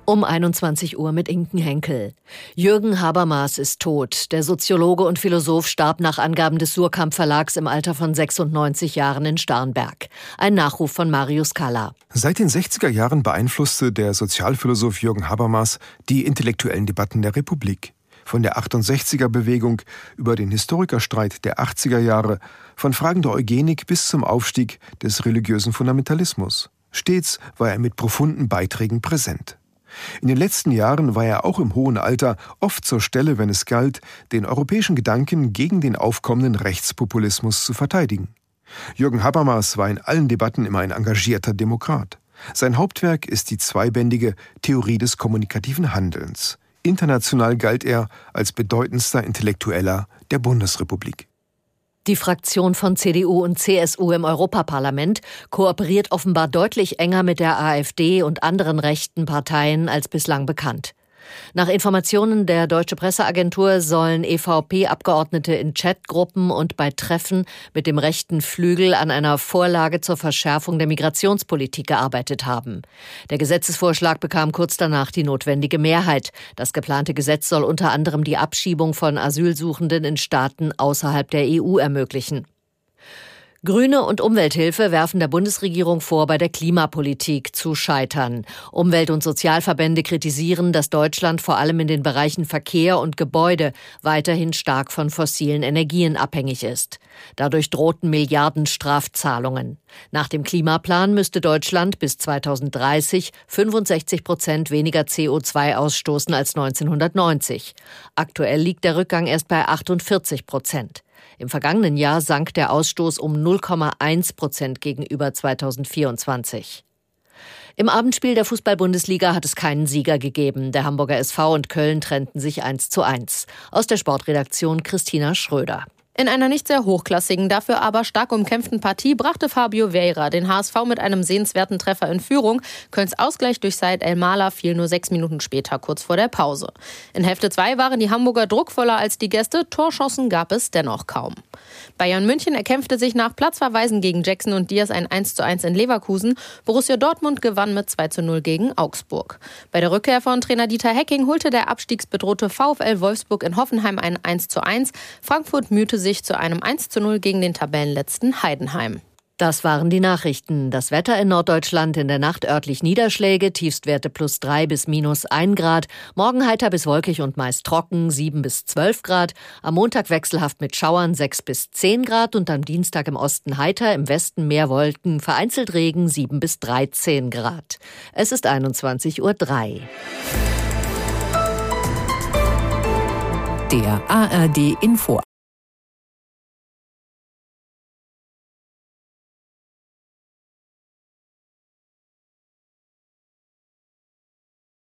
Um 21 Uhr mit Inken Henkel. Jürgen Habermas ist tot. Der Soziologe und Philosoph starb nach Angaben des Suhrkamp Verlags im Alter von 96 Jahren in Starnberg. Ein Nachruf von Marius Kalla. Seit den 60er Jahren beeinflusste der Sozialphilosoph Jürgen Habermas die intellektuellen Debatten der Republik. Von der 68er-Bewegung über den Historikerstreit der 80er Jahre, von Fragen der Eugenik bis zum Aufstieg des religiösen Fundamentalismus. Stets war er mit profunden Beiträgen präsent. In den letzten Jahren war er auch im hohen Alter oft zur Stelle, wenn es galt, den europäischen Gedanken gegen den aufkommenden Rechtspopulismus zu verteidigen. Jürgen Habermas war in allen Debatten immer ein engagierter Demokrat. Sein Hauptwerk ist die zweibändige Theorie des kommunikativen Handelns. International galt er als bedeutendster Intellektueller der Bundesrepublik. Die Fraktion von CDU und CSU im Europaparlament kooperiert offenbar deutlich enger mit der AfD und anderen rechten Parteien als bislang bekannt. Nach Informationen der Deutsche Presseagentur sollen EVP-Abgeordnete in Chatgruppen und bei Treffen mit dem rechten Flügel an einer Vorlage zur Verschärfung der Migrationspolitik gearbeitet haben. Der Gesetzesvorschlag bekam kurz danach die notwendige Mehrheit. Das geplante Gesetz soll unter anderem die Abschiebung von Asylsuchenden in Staaten außerhalb der EU ermöglichen. Grüne und Umwelthilfe werfen der Bundesregierung vor, bei der Klimapolitik zu scheitern. Umwelt- und Sozialverbände kritisieren, dass Deutschland vor allem in den Bereichen Verkehr und Gebäude weiterhin stark von fossilen Energien abhängig ist. Dadurch drohten Milliarden Strafzahlungen. Nach dem Klimaplan müsste Deutschland bis 2030 65% weniger CO2 ausstoßen als 1990. Aktuell liegt der Rückgang erst bei 48%. Im vergangenen Jahr sank der Ausstoß um 0,1% gegenüber 2024. Im Abendspiel der Fußball-Bundesliga hat es keinen Sieger gegeben. Der Hamburger SV und Köln trennten sich 1:1. Aus der Sportredaktion Christina Schröder. In einer nicht sehr hochklassigen, dafür aber stark umkämpften Partie brachte Fabio Vieira den HSV mit einem sehenswerten Treffer in Führung. Kölns Ausgleich durch Said El-Mala fiel nur 6 Minuten später, kurz vor der Pause. In Hälfte 2 waren die Hamburger druckvoller als die Gäste, Torchancen gab es dennoch kaum. Bayern München erkämpfte sich nach Platzverweisen gegen Jackson und Diaz ein 1:1 in Leverkusen. Borussia Dortmund gewann mit 2:0 gegen Augsburg. Bei der Rückkehr von Trainer Dieter Hecking holte der abstiegsbedrohte VfL Wolfsburg in Hoffenheim ein 1:1. Frankfurt mühte sich zu einem 1:0 gegen den Tabellenletzten Heidenheim. Das waren die Nachrichten. Das Wetter in Norddeutschland: in der Nacht örtlich Niederschläge, Tiefstwerte +3 bis -1 Grad. Morgen heiter bis wolkig und meist trocken, 7 bis 12 Grad. Am Montag wechselhaft mit Schauern, 6 bis 10 Grad. Und am Dienstag im Osten heiter, im Westen mehr Wolken, vereinzelt Regen, 7 bis 13 Grad. Es ist 21:03 Uhr. Der ARD Info